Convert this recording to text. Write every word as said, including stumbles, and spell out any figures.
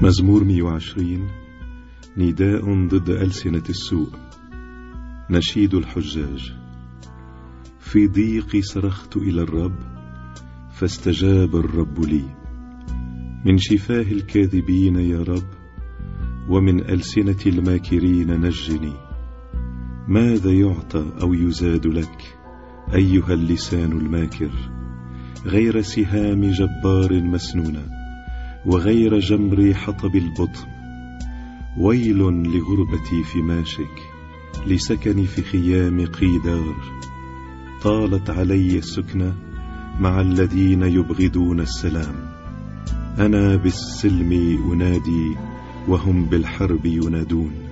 مزمور مئة وعشرين. نداء ضد ألسنة السوء. نشيد الحجاج. في ضيقي صرخت إلى الرب فاستجاب الرب لي. من شفاه الكاذبين يا رب ومن ألسنة الماكرين نجني. ماذا يعطى أو يزاد لك أيها اللسان الماكر، غير سهام جبار مسنونة وغير جمر حطب البطن؟ ويل لغربتي في ماشك، لسكني في خيام قيدار. طالت علي السكنة مع الذين يبغضون السلام. أنا بالسلم أنادي وهم بالحرب ينادون.